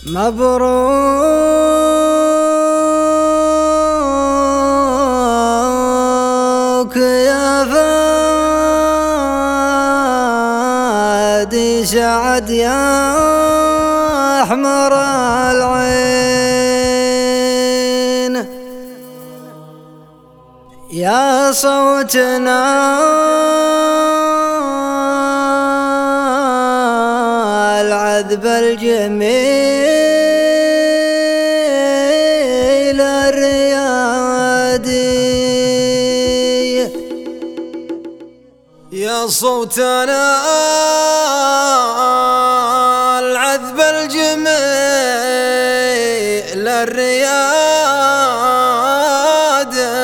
مبروك يا فادي سعد يا أحمر العين، يا صوتنا العذب الجميل الريادي، يا صوتنا العذب الجميل الريادي،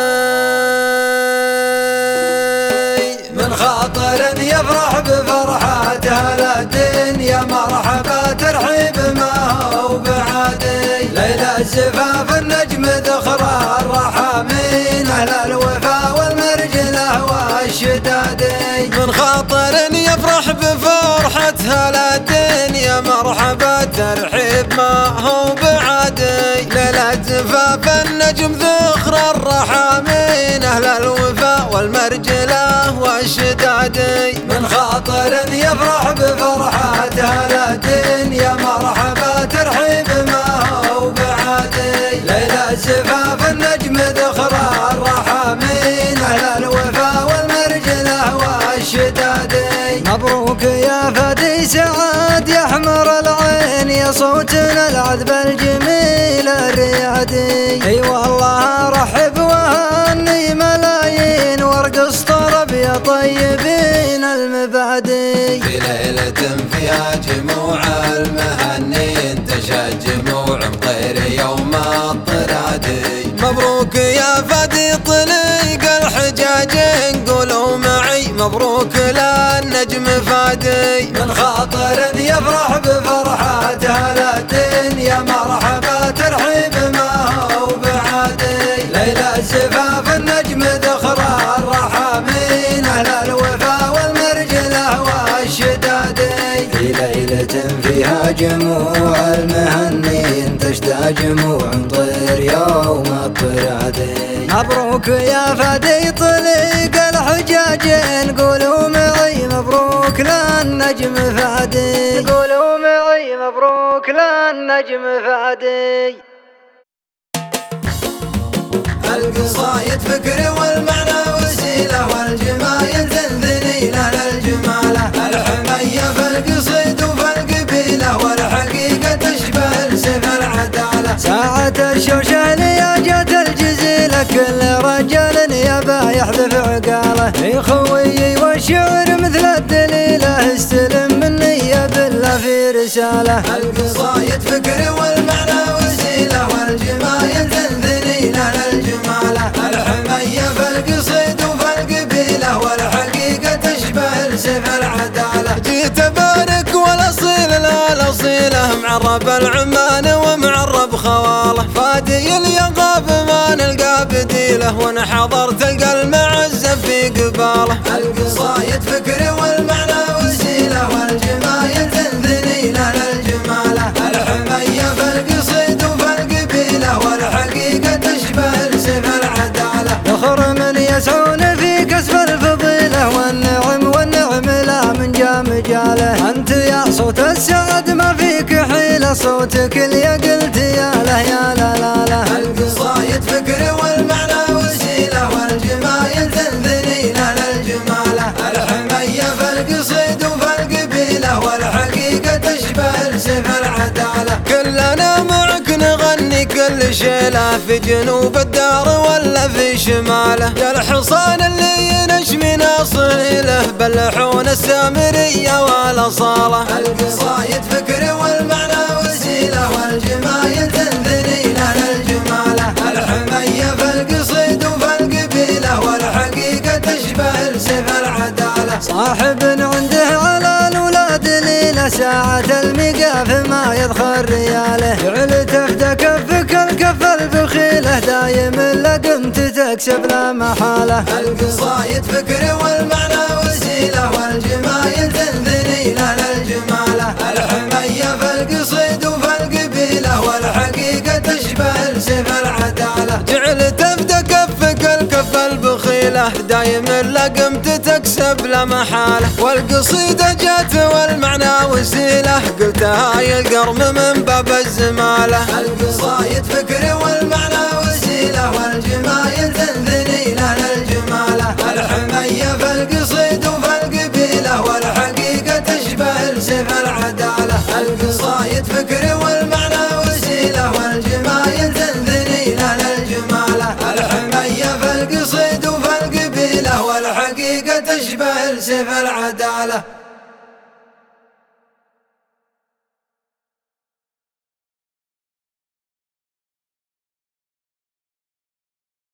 من خاطر يفرح بفرحة الدنيا مرحبا ترحيب ما هو بعادي، ليلة زفاف النجم ذخرى الرحامين أهل الوفا والمرجلة والشدادي، من خاطر يفرح بفرحة الدنيا مرحبا ترحيب ما هو بعادي، ليلة زفاف النجم ذخرى الرحامين أهل الوفا والمرجلة والشدادي، من خاطر يفرح بفرحة الدنيا مرحبا ترحيب ما هو بعادي، ليلة زفاف النجم ذخرى الرحامين أهل الوفا والمرجلة والشدادي، مبروك يا فادي سعد يا أحمر العين، يا صوتنا العذب الجميل الريادي، اي والله رحب وهني ملايين وارقص طرب يا طيبين المبادي، في ليلة فيها جموع المهنين تشهد جموع مطير يوم الطرادي، مبروك يا فادي طليق الحجاجين قولوا معي مبروك للنجم فادي، من خاطر يفرح بفرحة الدنيا مرحبا ترحيب ما هو بعادي، ليلة زفاف النجم ذخرى الرحامين أهل الوفا والمرجلة والشدادي، في ليلة فيها جموع المهنين تشتاق جموع مطير يوم الطرادي، مبروك يا فادي طليق الحجاجين قولوا معي مبروك للنجم فادي، قولوا معي مبروك للنجم فادي، القصايد فكر والمعنى وسيلة والجمايل تنثني للجمالة، الحمية في القصيد وفي القبيلة والحقيقة تشبه سيف العدالة، ساعة الشوشة يا جات الجزيلة كل رجال يبا يحذف عقاله، يا خويي والشعر مثل الدليلة استلم مني يا بالله في رسالة، القصايد فكر والمعنى وسيلة والجمايل تنثني للجمالة، الحمية في القصيد وفي القبيلة والحقيقة تشبه سيف العدالة، جيت ابارك والاصيل الاصيله معرب العمان ومعرب خواله، فادي اليغاب ما نلقى بديله ونحضر تلقى المعزه في قباله، القصايد فكر والمعنى وسيلة والجمايل تنثني للجمالة، الحمية في القصيد وفي القبيلة والحقيقة تشبه سيف العدالة، ذخر من يسعون في كسب الفضيله والنعم لا من جا مجاله، انت يا صوت السعد ما فيك حيله صوتك اللي قلت يا له يا لا لا لا، القصايد فكر والمعنى وسيلة والجمايل تنثني للجمالة، الحمية في القصيد وفي القبيلة والحقيقة تشبه سيف العدالة، كلنا معك نغني كل شيله في جنوب الدار ولا في شماله، يا الحصان اللي ينشمي ناصيله بلحون السامرية والأصالة، القصايد فكر والمعنى وسيلة والجمايل تنثني للجمالة، الحمية في القصيد وفي القبيلة والحقيقة تشبه سيف العدالة، صاحب عنده على الولاد ليلة ساعة المقاف ما يدخل رياله، جعل تحت كفك الكف البخيله دايم لقمت تكسب لا محالة، القصايد فكر والمعنى وسيلة والجمايل تنثني للجمالة، الحمية في القصيد وفي القبيلة العدالة. جعلت ابدا كفك الكف البخيلة دايم اللقمت تكسب لا محالة. والقصيدة جات والمعنى وسيلة قلتها يا القرم من باب الزمالة. القصايد فكر والمعنى وسيلة والجمايل تنثني لها الجمالة. الحمية في القصيد وفي القبيلة والحقيقة تشبه السيف العدالة. القصايد فكر والمعنى وسيلة والجمايل تنثني لها الجمالة. الحمية في القصيد وفي القبيلة والحقيقة تشبه السيف العدالة.